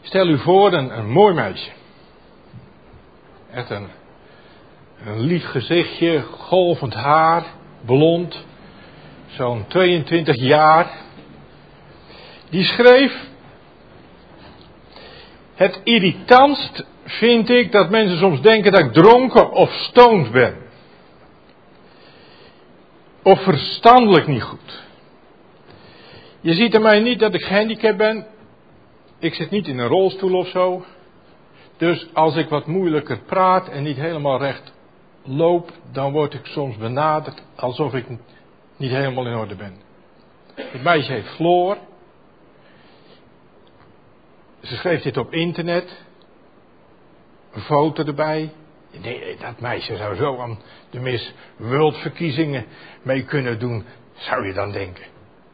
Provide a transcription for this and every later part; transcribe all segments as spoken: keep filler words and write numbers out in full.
Stel u voor een, een mooi meisje. Echt een, een lief gezichtje, golvend haar, blond, zo'n tweeëntwintig jaar. Die schreef: het irritantst vind ik dat mensen soms denken dat ik dronken of stoned ben. Of verstandelijk niet goed. Je ziet aan mij niet dat ik gehandicapt ben. Ik zit niet in een rolstoel of zo. Dus als ik wat moeilijker praat en niet helemaal recht loop, dan word ik soms benaderd alsof ik niet helemaal in orde ben. Het meisje heet Floor. Ze schreef dit op internet. Een foto erbij. Nee, dat meisje zou zo aan de Miss World verkiezingen mee kunnen doen, zou je dan denken.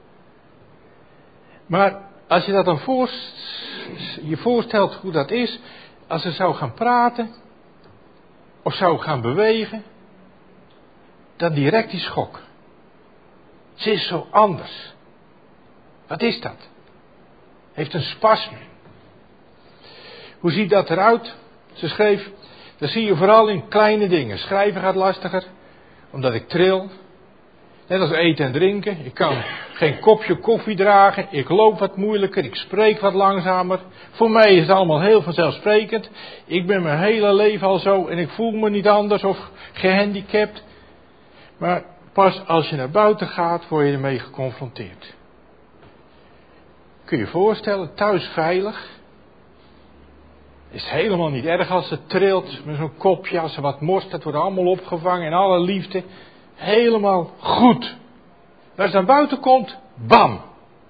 Maar als je dat dan voor, je voorstelt hoe dat is, als ze zou gaan praten, of zou gaan bewegen, dan direct die schok. Ze is zo anders. Wat is dat? Heeft een spasme. Hoe ziet dat eruit? Ze schreef, dat zie je vooral in kleine dingen. Schrijven gaat lastiger, omdat ik tril. Net als eten en drinken. Ik kan geen kopje koffie dragen. Ik loop wat moeilijker. Ik spreek wat langzamer. Voor mij is het allemaal heel vanzelfsprekend. Ik ben mijn hele leven al zo en ik voel me niet anders of gehandicapt. Maar pas als je naar buiten gaat, word je ermee geconfronteerd. Kun je je voorstellen, thuis veilig. Is helemaal niet erg als ze trilt met zo'n kopje, als ze wat morst, dat wordt allemaal opgevangen in alle liefde. Helemaal goed. Maar als ze naar buiten komt, bam.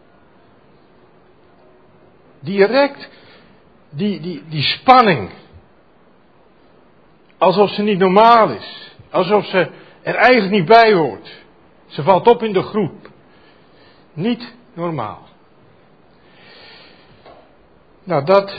Direct die, die, die spanning. Alsof ze niet normaal is. Alsof ze er eigenlijk niet bij hoort. Ze valt op in de groep. Niet normaal. Nou, dat,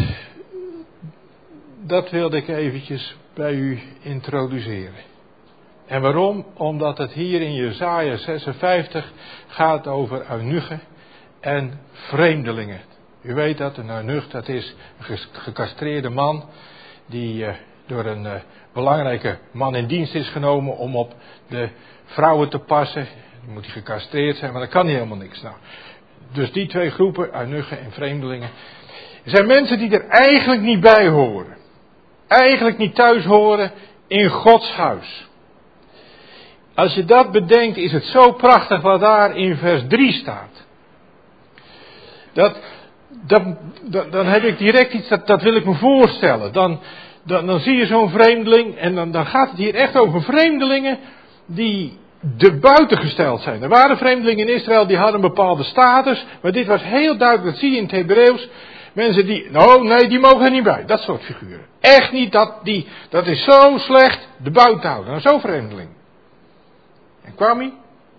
dat wilde ik eventjes bij u introduceren. En waarom? Omdat het hier in Jesaja zesenvijftig gaat over eunuchen en vreemdelingen. U weet dat, een eunuch, dat is een gecastreerde man die uh, door een uh, belangrijke man in dienst is genomen om op de vrouwen te passen. Dan moet hij gecastreerd zijn, maar dat kan hij helemaal niks. Nou, dus die twee groepen, eunuchen en vreemdelingen, zijn mensen die er eigenlijk niet bij horen. Eigenlijk niet thuis horen in Gods huis. Als je dat bedenkt, is het zo prachtig wat daar in vers drie staat. Dat, dat, dat, dan heb ik direct iets, dat, dat wil ik me voorstellen. Dan, dan, dan zie je zo'n vreemdeling en dan, dan gaat het hier echt over vreemdelingen die de buitengesteld zijn. Er waren vreemdelingen in Israël die hadden een bepaalde status, maar dit was heel duidelijk, dat zie je in het Hebreeuws. Mensen die, nou nee, die mogen er niet bij. Dat soort figuren. Echt niet, dat, die, dat is zo slecht, de buiten houden. Nou, zo'n vreemdeling. En kwam hij.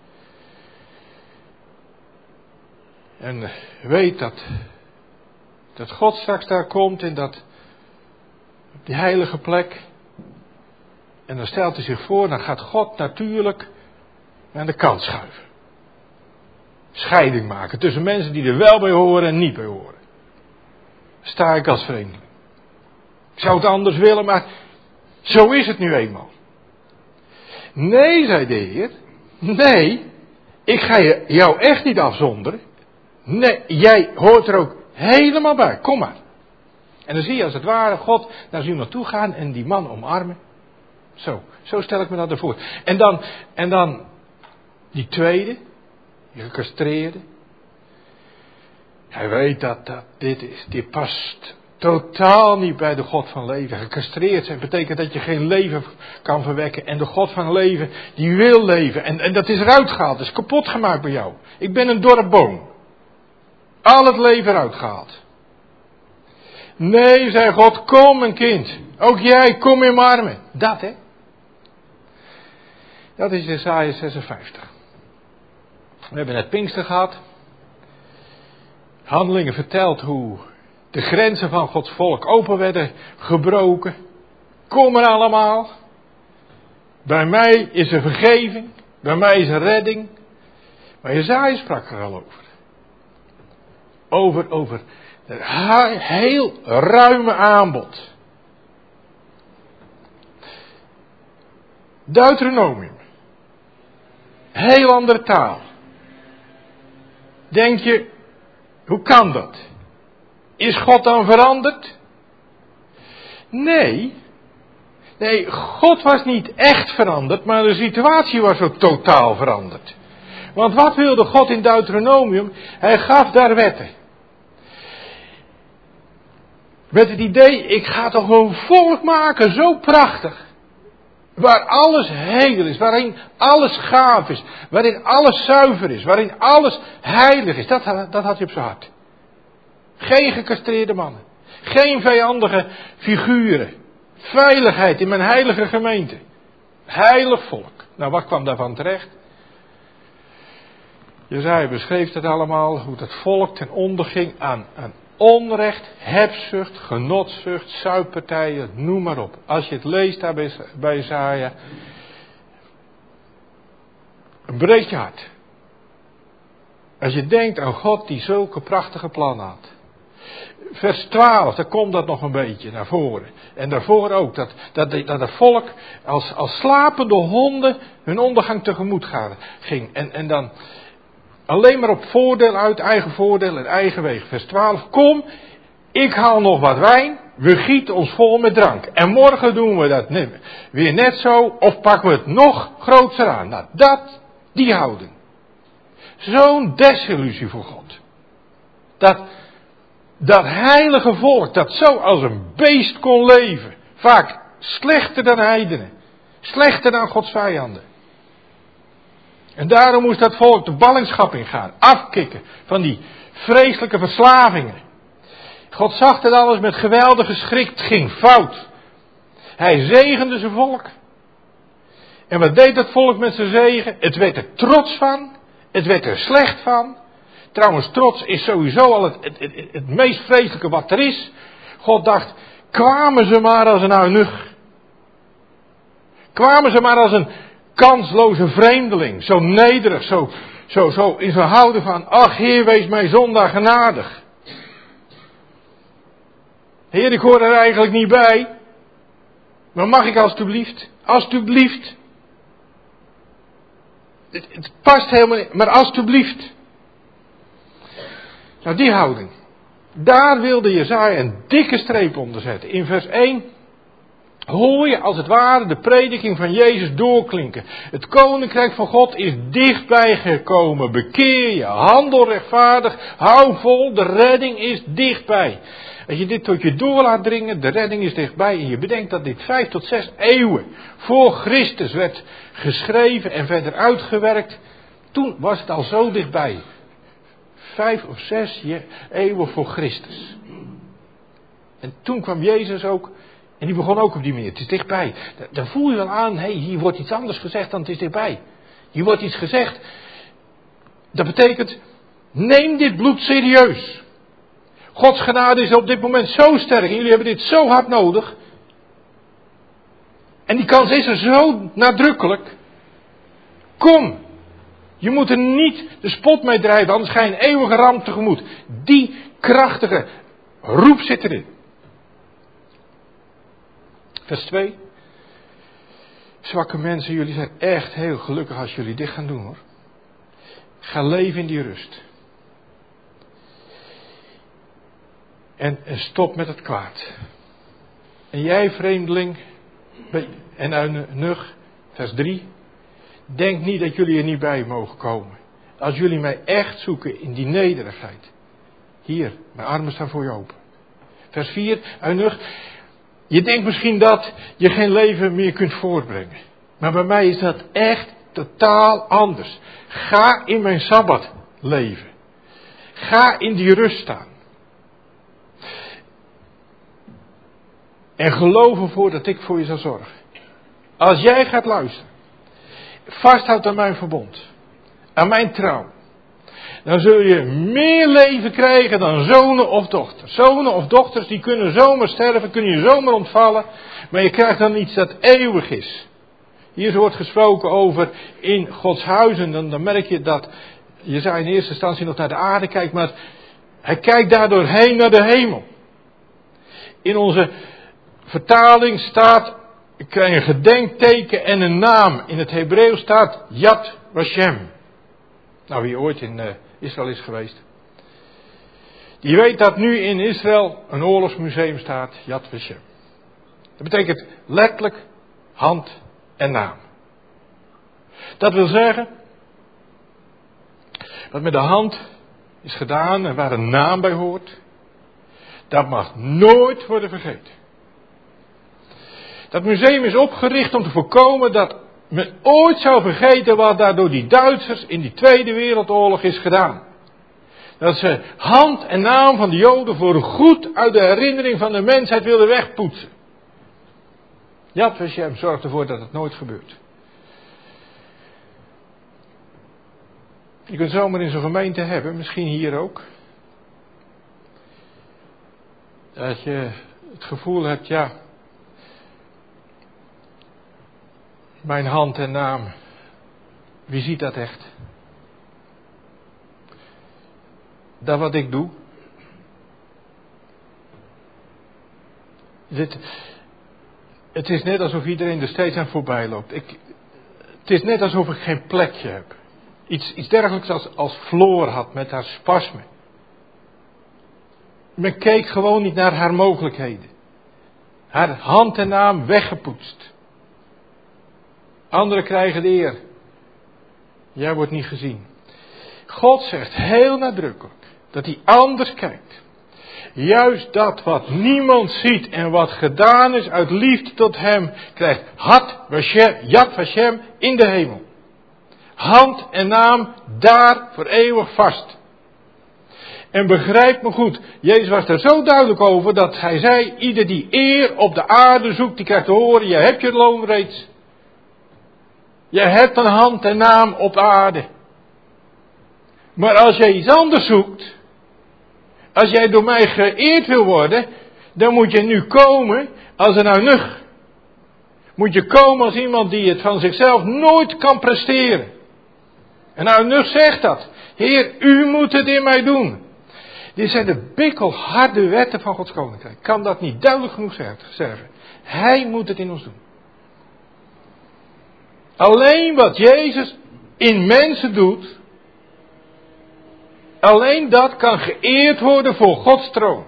En weet dat, dat God straks daar komt in dat, op die heilige plek. En dan stelt hij zich voor, dan gaat God natuurlijk aan de kant schuiven. Scheiding maken tussen mensen die er wel bij horen en niet bij horen. Sta ik als vreemdeling. Ik zou het anders willen, maar zo is het nu eenmaal. Nee, zei de Heer. Nee, ik ga je, jou echt niet afzonderen. Nee, jij hoort er ook helemaal bij. Kom maar. En dan zie je als het ware God naar zo iemand toe gaan en die man omarmen. Zo, zo stel ik me dat ervoor. En dan, en dan die tweede, die gecastreerde. Hij weet dat, dat dit is, dit past totaal niet bij de God van leven. Gecastreerd zijn betekent dat je geen leven kan verwekken. En de God van leven, die wil leven. En, en dat is eruit gehaald, dat is kapot gemaakt bij jou. Ik ben een dorre boom. Al het leven eruit gehaald. Nee, zei God, kom mijn kind. Ook jij, kom in mijn armen. Dat hè. Dat is Jesaja zesenvijftig. We hebben net Pinkster gehad. Handelingen vertelt hoe de grenzen van Gods volk open werden gebroken. Kom er allemaal. Bij mij is er vergeving. Bij mij is er redding. Maar Jesaja sprak er al over. over, over een heel ruime aanbod. Deuteronomium. Heel andere taal. Denk je, hoe kan dat? Is God dan veranderd? Nee. Nee, God was niet echt veranderd, maar de situatie was ook totaal veranderd. Want wat wilde God in Deuteronomium? Hij gaf daar wetten. Met het idee, ik ga toch een volk maken, zo prachtig. Waar alles heel is, waarin alles gaaf is, waarin alles zuiver is, waarin alles heilig is. Dat, dat had hij op zijn hart. Geen gecastreerde mannen. Geen vijandige figuren. Veiligheid in mijn heilige gemeente. Heilig volk. Nou, wat kwam daarvan terecht? Jesaja beschreef het allemaal, hoe dat volk ten onder ging aan, aan onrecht, hebzucht, genotzucht, zuippartijen, noem maar op. Als je het leest daar bij, bij Jesaja, breekt je hart. Als je denkt aan God die zulke prachtige plannen had. Vers twaalf, daar komt dat nog een beetje naar voren. En daarvoor ook, dat, dat, dat het volk als, als slapende honden hun ondergang tegemoet gaan, ging. En, en dan alleen maar op voordeel uit, eigen voordeel en eigen weg. Vers twaalf, kom, ik haal nog wat wijn, we gieten ons vol met drank. En morgen doen we dat weer net zo, of pakken we het nog groter aan. Nou, dat, die houding. Zo'n desillusie voor God. Dat... Dat heilige volk, dat zo als een beest kon leven. Vaak slechter dan heidenen. Slechter dan Gods vijanden. En daarom moest dat volk de ballingschap ingaan. Afkicken van die vreselijke verslavingen. God zag dat alles met geweldige schrik. Het ging fout. Hij zegende zijn volk. En wat deed dat volk met zijn zegen? Het werd er trots van. Het werd er slecht van. Trouwens, trots is sowieso al het, het, het, het meest vreselijke wat er is. God dacht, kwamen ze maar als een eunuch. Kwamen ze maar als een kansloze vreemdeling. Zo nederig, zo, zo, zo in zijn houden van, ach Heer, wees mij zondaar genadig. Heer, ik hoor er eigenlijk niet bij. Maar mag ik alstublieft? Alstublieft. Het, het past helemaal niet, maar alstublieft. Nou, die houding. Daar wilde Jesaja een dikke streep onder zetten. In vers één hoor je als het ware de prediking van Jezus doorklinken. Het koninkrijk van God is dichtbij gekomen. Bekeer je, handel rechtvaardig, hou vol, de redding is dichtbij. Als je dit tot je door laat dringen, de redding is dichtbij. En je bedenkt dat dit vijf tot zes eeuwen voor Christus werd geschreven en verder uitgewerkt. Toen was het al zo dichtbij. Vijf of zes eeuwen voor Christus. En toen kwam Jezus ook. En die begon ook op die manier. Het is dichtbij. Dan voel je wel aan. Hé, hey, hier wordt iets anders gezegd dan het is dichtbij. Hier wordt iets gezegd. Dat betekent. Neem dit bloed serieus. Gods genade is op dit moment zo sterk. En jullie hebben dit zo hard nodig. En die kans is er zo nadrukkelijk. Kom. Je moet er niet de spot mee drijven, anders ga je een eeuwige ramp tegemoet. Die krachtige roep zit erin. Vers twee. Zwakke mensen, jullie zijn echt heel gelukkig als jullie dit gaan doen hoor. Ga leven in die rust. En, en stop met het kwaad. En jij vreemdeling, en eunuch, vers drie. Denk niet dat jullie er niet bij mogen komen. Als jullie mij echt zoeken in die nederigheid. Hier, mijn armen staan voor je open. Vers vier, eunuch. Je denkt misschien dat je geen leven meer kunt voortbrengen. Maar bij mij is dat echt totaal anders. Ga in mijn Sabbat leven. Ga in die rust staan. En geloof ervoor dat ik voor je zal zorgen. Als jij gaat luisteren. Vasthoudt aan mijn verbond. Aan mijn trouw. Dan zul je meer leven krijgen dan zonen of dochters. Zonen of dochters die kunnen zomaar sterven, kunnen je zomaar ontvallen. Maar je krijgt dan iets dat eeuwig is. Hier wordt gesproken over in Gods huizen. Dan, dan merk je dat je zou in eerste instantie nog naar de aarde kijkt. Maar Hij kijkt daardoor heen naar de hemel. In onze vertaling staat, ik krijg een gedenkteken en een naam. In het Hebreeuws staat Yad Vashem. Nou, wie ooit in uh, Israël is geweest. Die weet dat nu in Israël een oorlogsmuseum staat, Yad Vashem. Dat betekent letterlijk hand en naam. Dat wil zeggen, wat met de hand is gedaan en waar een naam bij hoort, dat mag nooit worden vergeten. Dat museum is opgericht om te voorkomen dat men ooit zou vergeten wat daar door die Duitsers in die Tweede Wereldoorlog is gedaan. Dat ze hand en naam van de Joden voor goed uit de herinnering van de mensheid wilden wegpoetsen. Yad Vashem zorgt ervoor dat het nooit gebeurt. Je kunt zomaar in zo'n gemeente hebben, misschien hier ook, dat je het gevoel hebt, ja, mijn hand en naam, wie ziet dat echt? Dat wat ik doe. Dit, het is net alsof iedereen er steeds aan voorbij loopt. Ik, het is net alsof ik geen plekje heb. Iets, iets dergelijks als, als Floor had met haar spasme. Men keek gewoon niet naar haar mogelijkheden. Haar hand en naam weggepoetst. Anderen krijgen de eer. Jij wordt niet gezien. God zegt heel nadrukkelijk dat hij anders kijkt. Juist dat wat niemand ziet en wat gedaan is uit liefde tot hem, krijgt Had Vashem, Yad Vashem in de hemel. Hand en naam daar voor eeuwig vast. En begrijp me goed, Jezus was er zo duidelijk over dat hij zei, ieder die eer op de aarde zoekt, die krijgt te horen, je hebt je loon reeds. Je hebt een hand en naam op aarde. Maar als jij iets anders zoekt, als jij door mij geëerd wil worden, dan moet je nu komen als een eunuch. Moet je komen als iemand die het van zichzelf nooit kan presteren. En een eunuch zegt dat. Heer, u moet het in mij doen. Dit zijn de bikkelharde wetten van Gods koninkrijk. Ik kan dat niet duidelijk genoeg zeggen. Hij moet het in ons doen. Alleen wat Jezus in mensen doet, alleen dat kan geëerd worden voor Gods troon.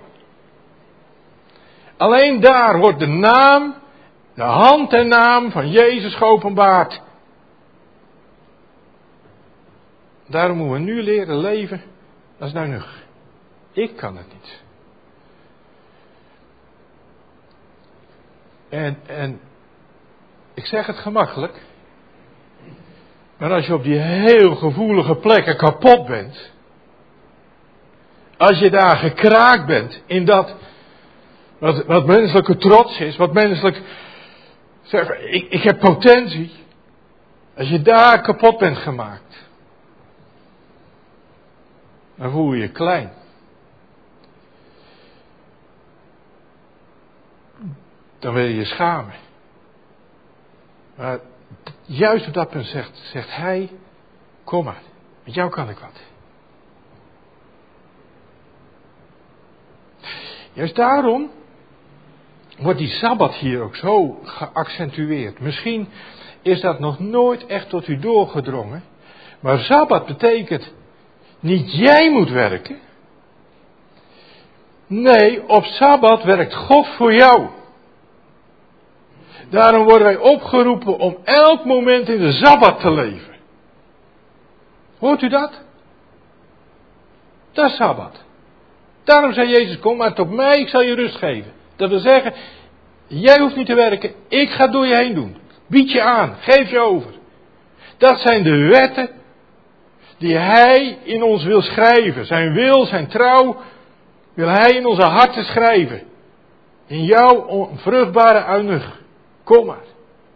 Alleen daar wordt de naam, de hand en naam van Jezus geopenbaard. Daarom moeten we nu leren leven als nou nog. Ik kan het niet. En, en ik zeg het gemakkelijk. Maar als je op die heel gevoelige plekken kapot bent. Als je daar gekraakt bent in dat wat, wat menselijke trots is. Wat menselijk. Zeg, ik, ik heb potentie. Als je daar kapot bent gemaakt. Dan voel je je klein. Dan wil je je schamen. Maar juist op dat punt zegt, zegt hij, kom maar, met jou kan ik wat. Juist daarom wordt die Sabbat hier ook zo geaccentueerd. Misschien is dat nog nooit echt tot u doorgedrongen. Maar Sabbat betekent niet jij moet werken. Nee, op Sabbat werkt God voor jou. Daarom worden wij opgeroepen om elk moment in de Sabbat te leven. Hoort u dat? Dat is Sabbat. Daarom zei Jezus, kom maar tot mij, ik zal je rust geven. Dat wil zeggen, jij hoeft niet te werken, ik ga door je heen doen. Bied je aan, geef je over. Dat zijn de wetten die hij in ons wil schrijven. Zijn wil, zijn trouw wil hij in onze harten schrijven. In jouw onvruchtbare eunuch. Kom maar.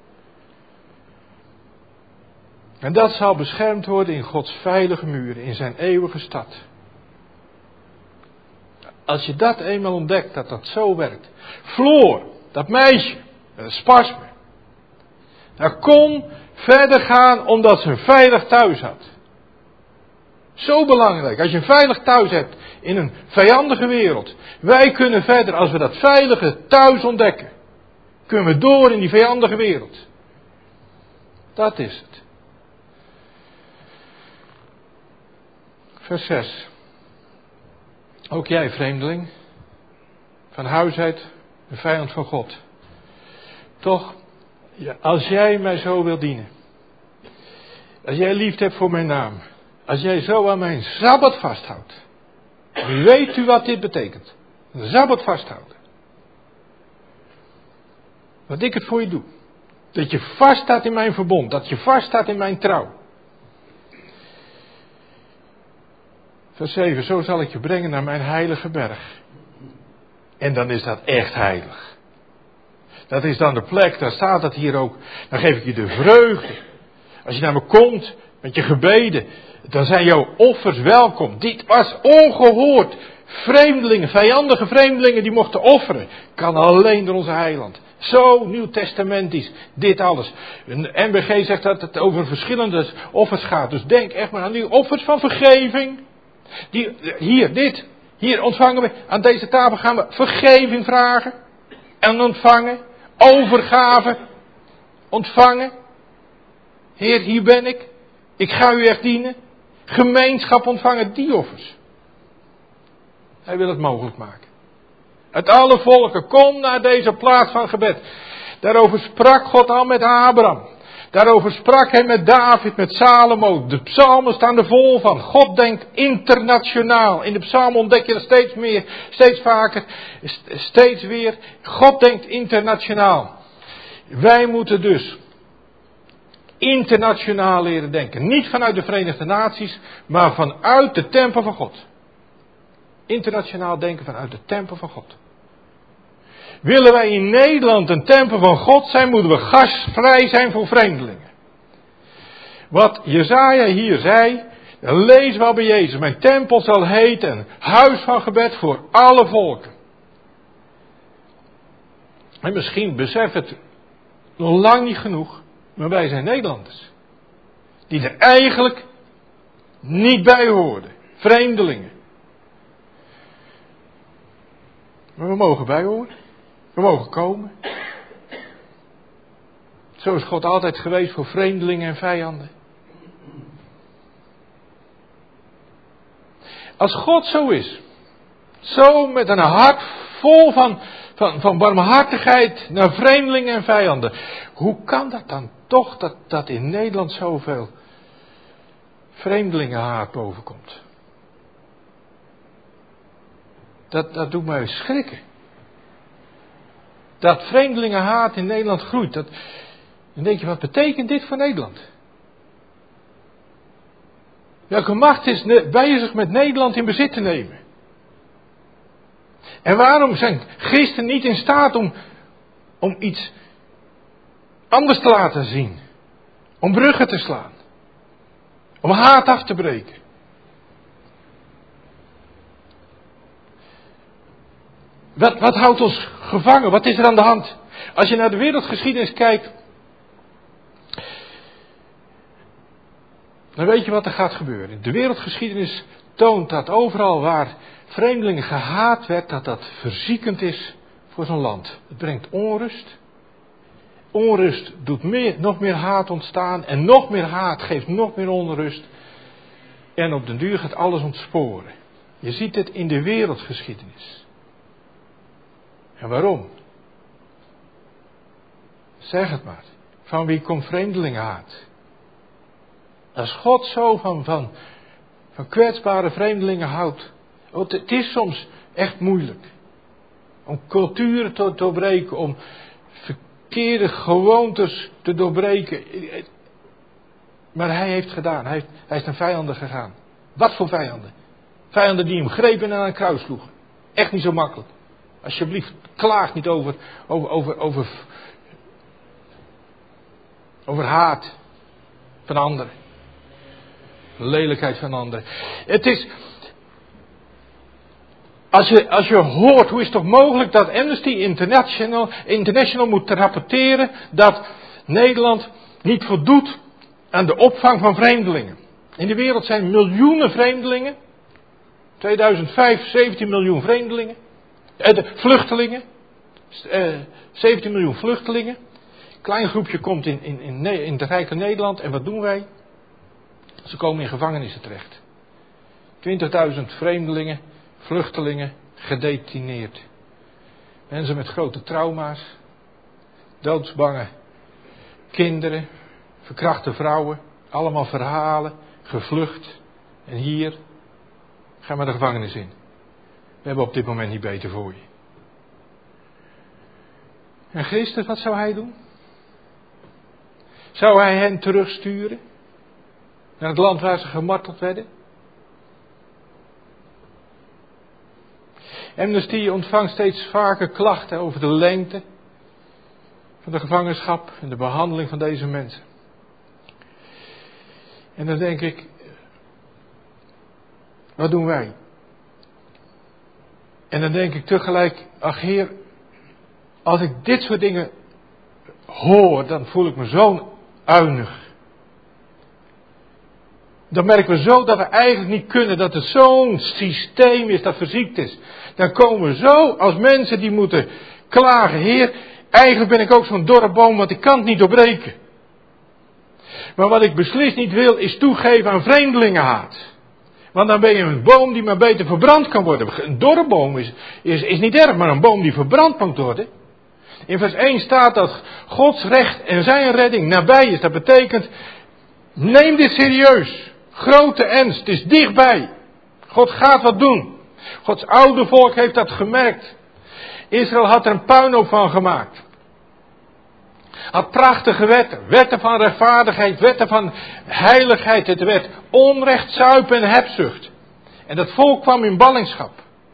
En dat zal beschermd worden in Gods veilige muren, in zijn eeuwige stad. Als je dat eenmaal ontdekt, dat dat zo werkt. Floor, dat meisje, dat spasme. Dat kon verder gaan omdat ze een veilig thuis had. Zo belangrijk. Als je een veilig thuis hebt in een vijandige wereld. Wij kunnen verder, als we dat veilige thuis ontdekken, kunnen we door in die vijandige wereld. Dat is het. Vers zes. Ook jij, vreemdeling, van huis uit, een vijand van God. Toch, als jij mij zo wil dienen, als jij liefde hebt voor mijn naam, als jij zo aan mijn Sabbat vasthoudt, weet u wat dit betekent? Een Sabbat vasthouden. Dat ik het voor je doe. Dat je vaststaat in mijn verbond, dat je vaststaat in mijn trouw. Vers zeven, zo zal ik je brengen naar mijn heilige berg. En dan is dat echt heilig. Dat is dan de plek, daar staat het hier ook. Dan geef ik je de vreugde. Als je naar me komt met je gebeden, dan zijn jouw offers welkom. Dit was ongehoord. Vreemdelingen, vijandige vreemdelingen die mochten offeren. Kan alleen door onze heiland. Zo nieuwtestamentisch, dit alles. Een M B G zegt dat het over verschillende offers gaat. Dus denk echt maar aan die offers van vergeving. Die, hier, dit. Hier ontvangen we, aan deze tafel gaan we vergeving vragen. En ontvangen. Overgave. Ontvangen. Heer, hier ben ik. Ik ga u echt dienen. Gemeenschap ontvangen, die offers. Hij wil het mogelijk maken. Uit alle volken, kom naar deze plaats van gebed. Daarover sprak God al met Abraham. Daarover sprak hij met David, met Salomo. De psalmen staan er vol van. God denkt internationaal. In de psalmen ontdek je dat steeds meer, steeds vaker, steeds weer. God denkt internationaal. Wij moeten dus internationaal leren denken. Niet vanuit de Verenigde Naties, maar vanuit de tempel van God. Internationaal denken vanuit de tempel van God. Willen wij in Nederland een tempel van God zijn, moeten we gastvrij zijn voor vreemdelingen. Wat Jesaja hier zei, lees wel bij Jezus. Mijn tempel zal heten een huis van gebed voor alle volken. En misschien beseft het nog lang niet genoeg, maar wij zijn Nederlanders. Die er eigenlijk niet bij hoorden. Vreemdelingen. Maar we mogen bij horen. We mogen komen. Zo is God altijd geweest voor vreemdelingen en vijanden. Als God zo is, zo met een hart vol van, van, van barmhartigheid naar vreemdelingen en vijanden, hoe kan dat dan toch dat, dat in Nederland zoveel vreemdelingenhaat bovenkomt? Dat, dat doet mij schrikken. Dat vreemdelingenhaat in Nederland groeit. Dat, dan denk je, wat betekent dit voor Nederland? Welke macht is bezig met Nederland in bezit te nemen? En waarom zijn christenen niet in staat om, om iets anders te laten zien? Om bruggen te slaan? Om haat af te breken? Wat, wat houdt ons gevangen? Wat is er aan de hand? Als je naar de wereldgeschiedenis kijkt, dan weet je wat er gaat gebeuren. De wereldgeschiedenis toont dat overal waar vreemdelingen gehaat werd, dat dat verziekend is voor zo'n land. Het brengt onrust. Onrust doet meer, nog meer haat ontstaan. En nog meer haat geeft nog meer onrust. En op den duur gaat alles ontsporen. Je ziet het in de wereldgeschiedenis. En waarom? Zeg het maar. Van wie komt vreemdelingenhaat? Als God zo van, van, van kwetsbare vreemdelingen houdt. Want het is soms echt moeilijk. Om culturen te doorbreken. Om verkeerde gewoontes te doorbreken. Maar hij heeft gedaan. Hij, heeft, hij is naar vijanden gegaan. Wat voor vijanden? Vijanden die hem grepen en aan een kruis sloegen. Echt niet zo makkelijk. Alsjeblieft, klaag niet over, over, over, over, over haat van anderen. Lelijkheid van anderen. Het is, als je, als je hoort, hoe is het toch mogelijk dat Amnesty International, International moet rapporteren dat Nederland niet voldoet aan de opvang van vreemdelingen. In de wereld zijn miljoenen vreemdelingen. tweeduizend vijf, zeventien miljoen vreemdelingen. Eh, de vluchtelingen. Eh, zeventien miljoen vluchtelingen. Een klein groepje komt in, in, in, in het rijke Nederland. En wat doen wij? Ze komen in gevangenissen terecht. twintigduizend vreemdelingen, vluchtelingen, gedetineerd. Mensen met grote trauma's. Doodsbange kinderen. Verkrachte vrouwen. Allemaal verhalen. Gevlucht. En hier, ga maar de gevangenis in. We hebben op dit moment niet beter voor je. En Christus, wat zou hij doen? Zou hij hen terugsturen? Naar het land waar ze gemarteld werden? Amnesty ontvangt steeds vaker klachten over de lengte van de gevangenschap en de behandeling van deze mensen. En dan denk ik, wat doen wij? En dan denk ik tegelijk, ach Heer, als ik dit soort dingen hoor, dan voel ik me zo uinig. Dan merken we zo dat we eigenlijk niet kunnen, dat er zo'n systeem is dat verziekt is. Dan komen we zo als mensen die moeten klagen, Heer, eigenlijk ben ik ook zo'n dorre boom, want ik kan het niet doorbreken. Maar wat ik beslist niet wil, is toegeven aan vreemdelingenhaat. Want dan ben je een boom die maar beter verbrand kan worden. Een dorre boom is, is, is niet erg, maar een boom die verbrand moet worden. In vers één staat dat Gods recht en zijn redding nabij is. Dat betekent, neem dit serieus. Grote ernst, het is dichtbij. God gaat wat doen. Gods oude volk heeft dat gemerkt. Israël had er een puinhoop van gemaakt. Had prachtige wetten. Wetten van rechtvaardigheid, wetten van heiligheid. Het werd onrecht, zuipen en hebzucht. En dat volk kwam in ballingschap.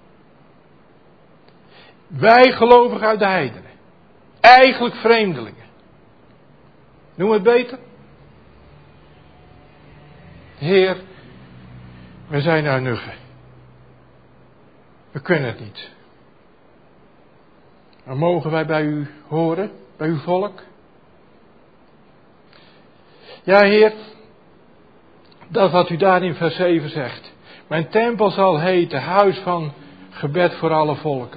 Wij gelovigen uit de heidenen. Eigenlijk vreemdelingen. Noem het beter. Heer, we zijn uinugen. We kunnen het niet. Maar mogen wij bij u horen, bij uw volk? Ja, Heer, dat wat u daar in vers zeven zegt. Mijn tempel zal heten huis van gebed voor alle volken.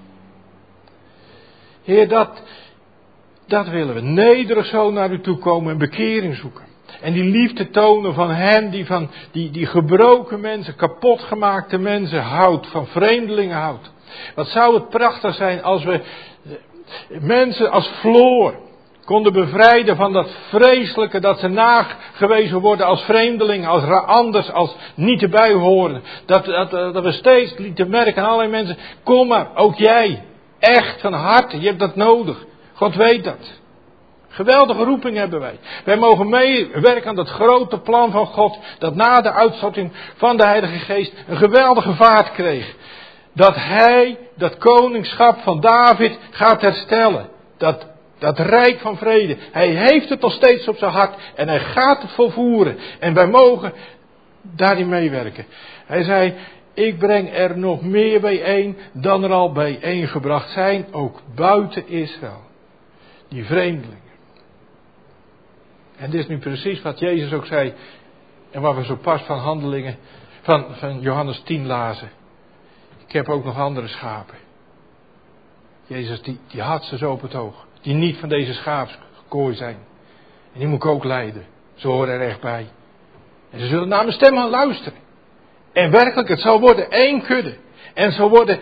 Heer, dat, dat willen we. Nederig zo naar u toe komen en bekering zoeken. En die liefde tonen van hen die van die, die gebroken mensen, kapotgemaakte mensen houdt, van vreemdelingen houdt. Wat zou het prachtig zijn als we mensen als Floor konden bevrijden van dat vreselijke dat ze nagewezen worden als vreemdelingen, als anders, als niet erbij horen. Dat, dat, dat we steeds lieten merken aan allerlei mensen, kom maar, ook jij, echt van harte, je hebt dat nodig. God weet dat. Geweldige roeping hebben wij. Wij mogen meewerken aan dat grote plan van God, dat na de uitstorting van de Heilige Geest een geweldige vaart kreeg. Dat hij dat koningschap van David gaat herstellen. Dat, dat rijk van vrede. Hij heeft het nog steeds op zijn hart en hij gaat het volvoeren. En wij mogen daarin meewerken. Hij zei, ik breng er nog meer bijeen dan er al bijeengebracht zijn, ook buiten Israël. Die vreemdelingen. En dit is nu precies wat Jezus ook zei. En waar we zo pas van handelingen van, van Johannes tien lazen. Ik heb ook nog andere schapen. Jezus die, die had ze zo op het oog. Die niet van deze schaapskooi zijn. En die moet ik ook leiden. Ze horen er echt bij. En ze zullen naar mijn stem gaan luisteren. En werkelijk, het zal worden één kudde. En het zal worden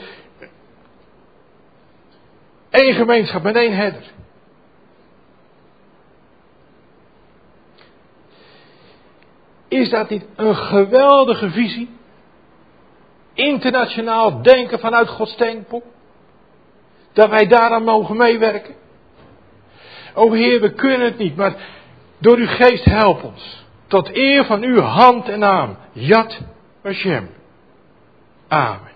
één gemeenschap met één herder. Is dat niet een geweldige visie? Internationaal denken vanuit Gods tempel. Dat wij daaraan mogen meewerken. O Heer, we kunnen het niet, maar door uw geest help ons. Tot eer van uw hand en naam. Yad Vashem. Amen.